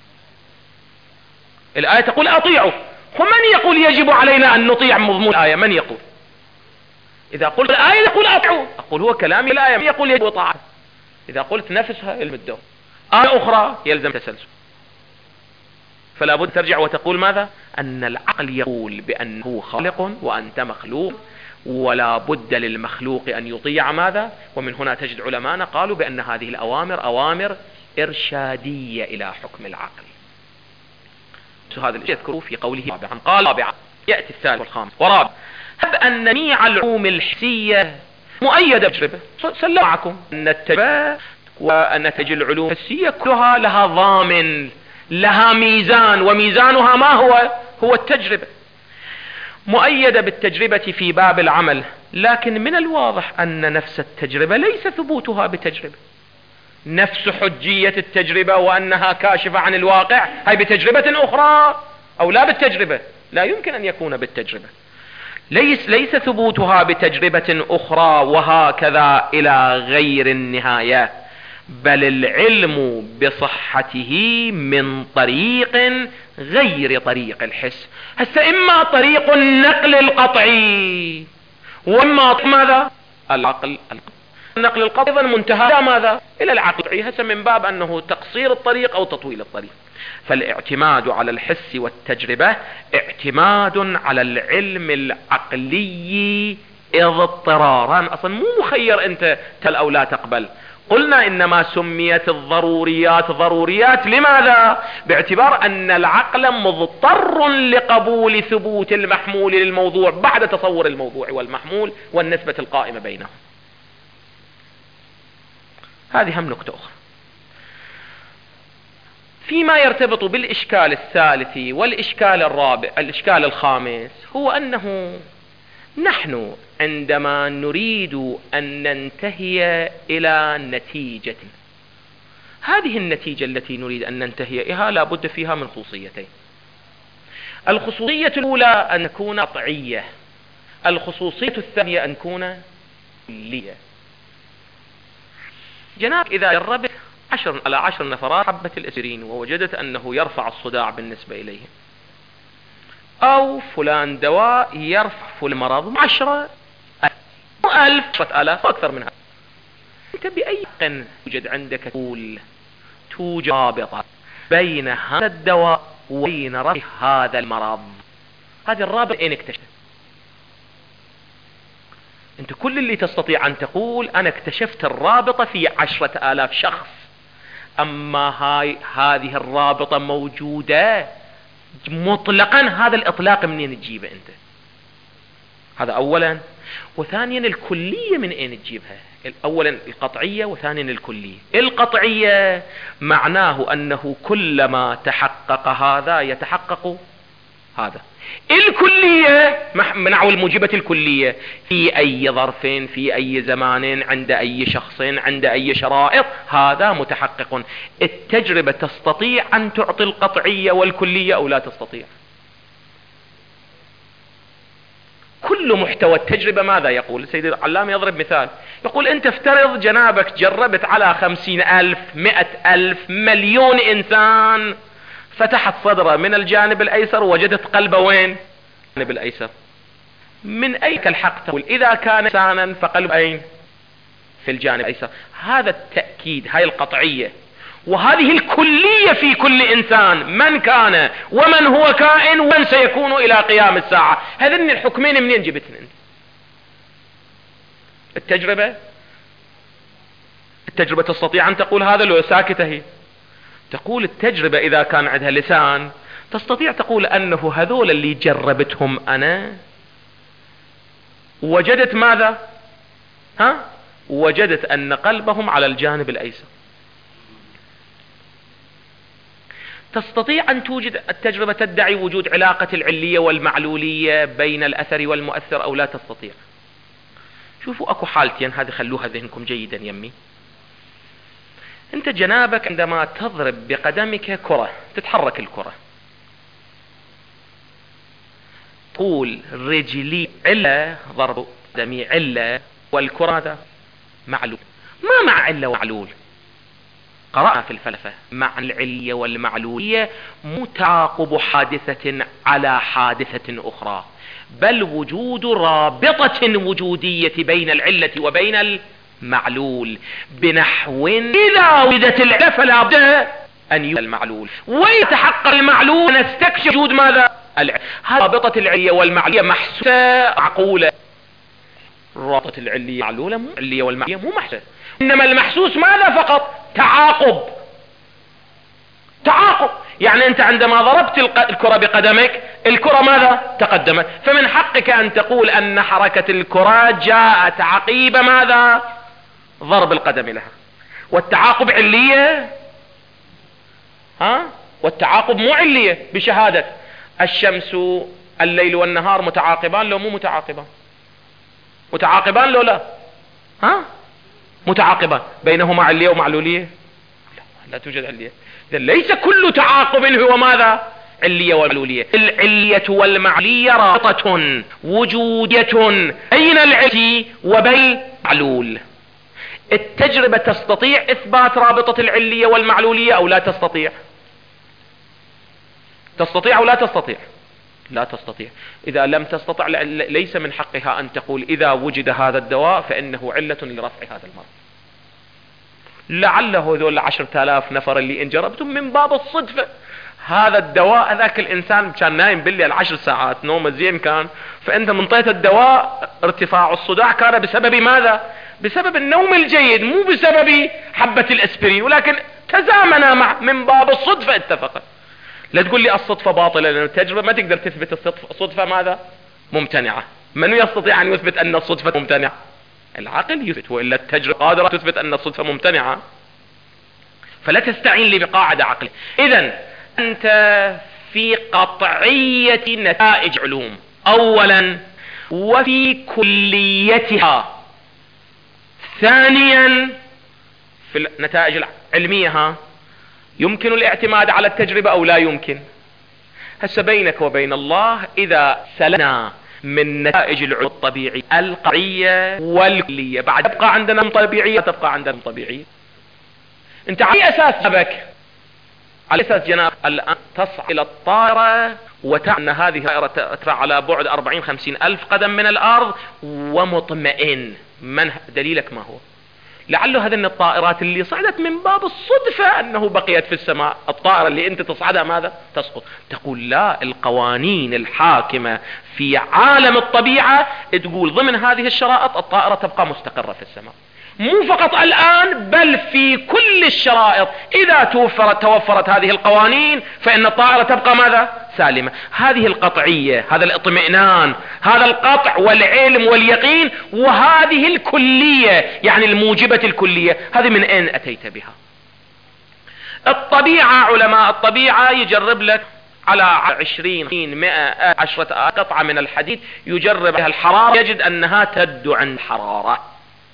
الآية تقول أطيعوا، ومن يقول يجب علينا أن نطيع مضمون الآية؟ من يقول؟ إذا قلت الآية يقول أطيعوا، أقول هو كلام الآية. من يقول يجب طاعة؟ إذا قلت نفسها المدة آية أخرى يلزم تسلسل. فلا بد ترجع وتقول ماذا؟ أن العقل يقول بأنه خالق وأنت مخلوق، ولا بد للمخلوق أن يطيع ماذا؟ ومن هنا تجد علماءنا قالوا بأن هذه الأوامر أوامر إرشادية إلى حكم العقل. هذا الشيء يذكره في قوله رابعا. قال رابعا يأتي الثالث والخامس ورابع. هب أن جميع العلوم الحسية مؤيدة بتجربة. سلم معكم أن التجربة وأن نتج العلوم الحسية كلها لها ضامن، لها ميزان، وميزانها ما هو؟ هو التجربة. مؤيدة بالتجربة في باب العمل، لكن من الواضح أن نفس التجربة ليس ثبوتها بتجربة. نفس حجية التجربة وأنها كاشفة عن الواقع هي بتجربة أخرى أو لا بالتجربة؟ لا يمكن أن يكون بالتجربة. ليس, ليس ثبوتها بتجربة أخرى وهكذا إلى غير النهاية، بل العلم بصحته من طريق غير طريق الحس. هسه إما طريق النقل القطعي وإما ماذا؟ العقل. النقل القطعي أيضا منتهى ماذا؟ إلى العقل. هسه من باب أنه تقصير الطريق أو تطويل الطريق. فالاعتماد على الحس والتجربة اعتماد على العلم العقلي اضطرارا. أصلا مو مخير أنت تل أو لا تقبل. قلنا إنما سميت الضروريات ضروريات لماذا؟ باعتبار أن العقل مضطر لقبول ثبوت المحمول للموضوع بعد تصور الموضوع والمحمول والنسبة القائمة بينهم. هذه هم نقطة أخرى. فيما يرتبط بالإشكال الثالث والإشكال الرابع الإشكال الخامس، هو أنه نحن عندما نريد أن ننتهي إلى نتيجة، هذه النتيجة التي نريد أن ننتهي إليها لا بد فيها من خصوصيتين. الخصوصية الأولى أن تكون قطعية، الخصوصية الثانية أن تكون كلية. جناب إذا جربت عشر على عشر نفرات حبة الأسرين ووجدت أنه يرفع الصداع بالنسبة إليهم، أو فلان دواء يرفع فل مرض عشرة ألف عشرة ألاف أكثر منها، أنت بأي قن توجد عندك تقول توجد رابطة بين هذا الدواء وبين رفع هذا المرض؟ هذه الرابطة إن اكتشفت. أنت كل اللي تستطيع أن تقول أنا اكتشفت الرابطة في عشرة آلاف شخص، أما هاي هذه الرابطة موجودة مطلقا، هذا الإطلاق منين تجيبه أنت؟ هذا أولا. وثانيا الكلية من أين تجيبها؟ أولا القطعية وثانيا الكلية. القطعية معناه أنه كلما تحقق هذا يتحقق هذا. الكلية منعه الموجبة الكلية في أي ظرف في أي زمان عند أي شخص عند أي شرائط هذا متحقق. التجربة تستطيع أن تعطي القطعية والكلية أو لا تستطيع؟ كل محتوى التجربة ماذا يقول؟ سيد العلام يضرب مثال، يقول انت افترض جنابك جربت على خمسين الف مئة الف مليون انسان، فتحت صدره من الجانب الايسر ووجدت قلبه وين؟ الجانب الايسر. من اي الحق تقول اذا كان انسانا فقلبه اين؟ في الجانب الايسر. هذا التأكيد، هاي القطعية، وهذه الكلية في كل انسان من كان ومن هو كائن ومن سيكون الى قيام الساعة. هذين الحكمين منين جبتن انت؟ التجربة التجربة تستطيع ان تقول هذا لو ساكتة هي؟ تقول التجربة اذا كان عندها لسان تستطيع تقول انه هذول اللي جربتهم انا وجدت ماذا؟ ها؟ وجدت ان قلبهم على الجانب الايسر. تستطيع ان توجد التجربة تدعي وجود علاقة العلية والمعلولية بين الاثر والمؤثر او لا تستطيع؟ شوفوا اكو حالتين، هذه خلوها ذهنكم جيدا يمي. انت جنابك عندما تضرب بقدمك كرة، تتحرك الكرة، طول رجلي علة ضرب قدمي علة والكرة هذا معلول. ما مع علة ومعلول؟ قرأها في الفلسفة، مع العلية والمعلولية متعاقب حادثة على حادثة أخرى، بل وجود رابطة وجودية بين العلة وبين المعلول، بنحو إذا وجدت العلة فلا بد أن يوجد المعلول، ويتحقق المعلول نستكشف وجود ماذا؟ العلة. رابطة العلية والمعلولية محسوسة معقولة. رابطة العلية معلولة، مو العلية والمعلولية مو محسوسة، إنما المحسوس ماذا فقط؟ تعاقب. تعاقب يعني أنت عندما ضربت الكرة بقدمك الكرة ماذا؟ تقدمت، فمن حقك أن تقول أن حركة الكرة جاءت عقيب ماذا؟ ضرب القدم لها. والتعاقب علية، ها؟ والتعاقب مو علية بشهادة الشمس الليل والنهار متعاقبان لو مو متعاقبان؟ متعاقبان لو لا؟ ها؟ متعاقبان، بينهما علية ومعلولية؟ لا, لا توجد علية. ليس كل تعاقب هو ماذا؟ علية ومعلولية. العلية والمعلولية رابطة وجودية بين العلة وبين المعلول. التجربة تستطيع اثبات رابطة العلية والمعلولية او لا تستطيع؟ تستطيع او لا تستطيع؟ لا تستطيع. اذا لم تستطع ليس من حقها ان تقول اذا وجد هذا الدواء فانه علة لرفع هذا المرض. لعله هذول عشرة آلاف نفر اللي انجربتم من باب الصدفة، هذا الدواء ذاك الانسان كان نايم بالليل عشر ساعات نومه زين كان، فانت منطيت الدواء ارتفاع الصداع كان بسبب ماذا؟ بسبب النوم الجيد، مو بسبب حبة الاسبرين، ولكن تزامنا مع من باب الصدفة اتفق. لا تقول لي الصدفة باطلة، لأن التجربة ما تقدر تثبت الصدفة. الصدفة ماذا؟ ممتنعة. من يستطيع أن يثبت أن الصدفة ممتنعة؟ العقل يثبت، وإلا التجربة قادرة تثبت أن الصدفة ممتنعة. فلا تستعين لي بقاعدة عقلية. إذن أنت في قطعية نتائج علوم أولا، وفي كليتها ثانيا. في النتائج العلمية ها يمكن الاعتماد على التجربة او لا يمكن؟ هسه بينك وبين الله اذا سلنا من نتائج العلوم الطبيعية القطعية والكلية بعد تبقى عندنا طبيعية، تبقى عندنا طبيعية. انت على اساس جنابك، على اساس جناب الان تصعد الى الطائرة وتعني هذه الطائرة ترى على بعد أربعين خمسين الف قدم من الارض ومطمئن، من دليلك ما هو؟ لعله هذه الطائرات اللي صعدت من باب الصدفة انه بقيت في السماء. الطائرة اللي انت تصعدها ماذا؟ تسقط. تقول لا، القوانين الحاكمة في عالم الطبيعة تقول ضمن هذه الشرائط الطائرة تبقى مستقرة في السماء. مو فقط الان بل في كل الشرائط اذا توفرت توفرت هذه القوانين فان الطائرة تبقى ماذا؟ سالمة. هذه القطعية، هذا الاطمئنان، هذا القطع والعلم واليقين، وهذه الكلية يعني الموجبة الكلية، هذه من اين اتيت بها؟ الطبيعة، علماء الطبيعة يجرب لك على عشرين مئة عشرة قطعة من الحديد يجرب عليها الحرارة، يجد انها تدعو عن الحرارة.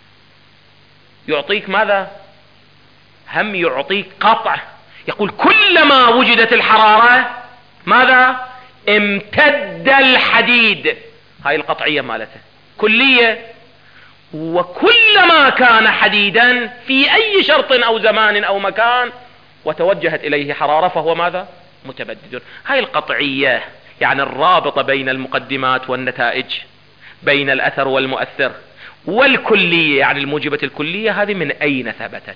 يعطيك ماذا؟ هم يعطيك قطع، يقول كلما وجدت الحرارة ماذا؟ امتد الحديد. هاي القطعية مالته كلية، وكلما كان حديدا في أي شرط أو زمان أو مكان وتوجهت إليه حرارة فهو ماذا؟ متبدد. هاي القطعية يعني الرابطة بين المقدمات والنتائج، بين الأثر والمؤثر، والكلية يعني الموجبة الكلية، هذه من أين ثبتت؟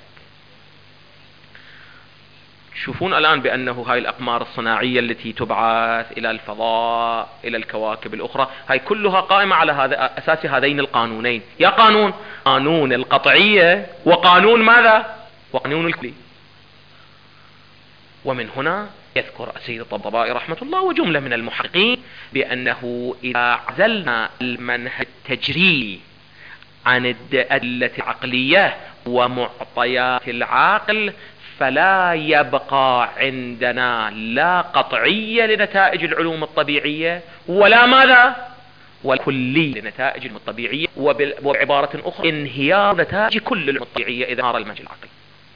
تشوفون الآن بأنه هاي الأقمار الصناعية التي تبعث إلى الفضاء إلى الكواكب الأخرى هاي كلها قائمة على هذا أساس هذين القانونين، يا قانون قانون القطعية وقانون ماذا؟ وقانون الكلي. ومن هنا يذكر السيد الطبطبائي رحمة الله وجملة من المحققين بأنه إذا عزلنا المنهج التجريبي عن الأدلة العقلية ومعطيات العقل فلا يبقى عندنا لا قطعية لنتائج العلوم الطبيعية ولا ماذا؟ ولا كلية لنتائج الطبيعية، وبعبارة أخرى انهيار نتائج كل العلوم الطبيعية إذا انهار المنهج العقلي.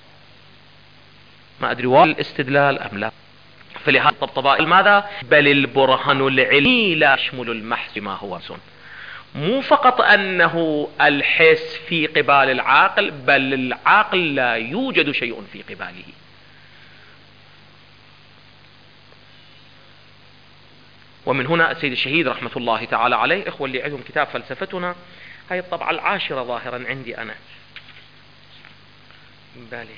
ما أدري واضح الاستدلال أم لا؟ فلهذا الطبطبائي ماذا؟ بل البرهان العلمي لا يشمل المحس ما هو سن، مو فقط أنه الحس في قبال العاقل، بل العاقل لا يوجد شيء في قباله. ومن هنا السيد الشهيد رحمة الله تعالى عليه، إخوة اللي عندهم كتاب فلسفتنا، هاي الطبعة العاشرة ظاهرا عندي أنا، بالي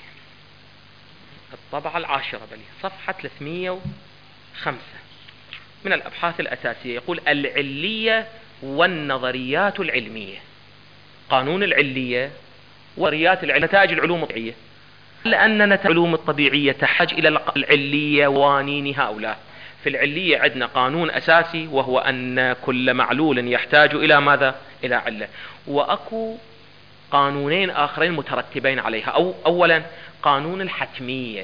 الطبعة العاشرة بلي صفحة ثلاثمئة وخمسة من الأبحاث الأساسية، يقول العلية والنظريات العلمية. قانون العلية ونظريات نتائج العلوم الطبيعية، لأن نتائج العلوم الطبيعية تحتاج إلى العلية وانين هؤلاء. في العلية عندنا قانون أساسي وهو أن كل معلول يحتاج إلى ماذا؟ إلى علة. وأكو قانونين آخرين مترتبين عليها، أو أولا قانون الحتمية،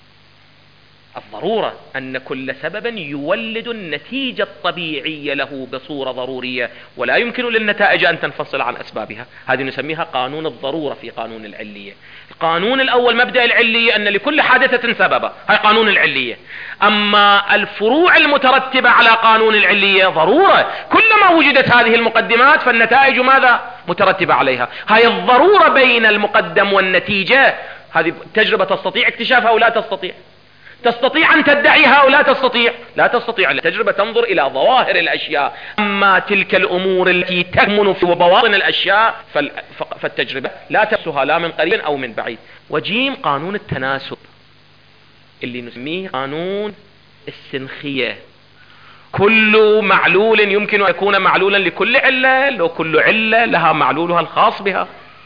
الضرورة أن كل سبب يولد النتيجة الطبيعية له بصورة ضرورية ولا يمكن للنتائج أن تنفصل عن أسبابها، هذه نسميها قانون الضرورة في قانون العلية. القانون الأول مبدأ العلية أن لكل حادثة سببا، هاي قانون العلية. أما الفروع المترتبة على قانون العلية ضرورة، كلما وجدت هذه المقدمات فالنتائج ماذا؟ مترتبة عليها. هاي الضرورة بين المقدم والنتيجة، هذه تجربة تستطيع اكتشافها أو لا تستطيع؟ تستطيع أن تدعيها أو لا تستطيع؟ لا تستطيع. التجربة تنظر إلى ظواهر الأشياء، أما تلك الأمور التي تكمن في بواطن الأشياء فالتجربة لا تمسها لا من قريب أو من بعيد. وجيم قانون التناسب اللي نسميه قانون السنخية، كل معلول يمكن أن يكون معلولا لكل علة، لو كل علة لها معلولها الخاص بها.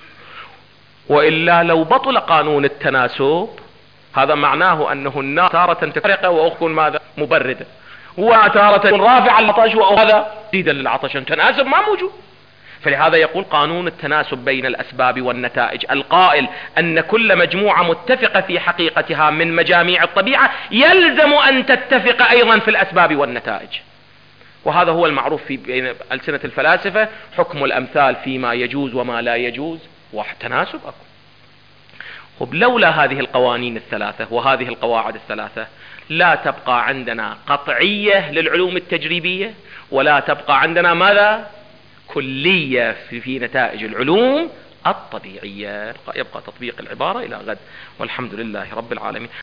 وإلا لو بطل قانون التناسب هذا معناه أنه النار تارة تحرق وأخذ ماذا؟ مبردة، وتارة تكون رافعة للعطش وهذا جديدا للعطش، التناسب ما موجود. فلهذا يقول قانون التناسب بين الأسباب والنتائج القائل أن كل مجموعة متفقة في حقيقتها من مجاميع الطبيعة يلزم أن تتفق أيضا في الأسباب والنتائج. وهذا هو المعروف في بين ألسنة الفلاسفة، حكم الأمثال فيما يجوز وما لا يجوز، وتناسب أكو. لولا هذه القوانين الثلاثة وهذه القواعد الثلاثة لا تبقى عندنا قطعية للعلوم التجريبية، ولا تبقى عندنا ماذا؟ كلية في, في نتائج العلوم الطبيعية. يبقى تطبيق العبارة إلى غد، والحمد لله رب العالمين.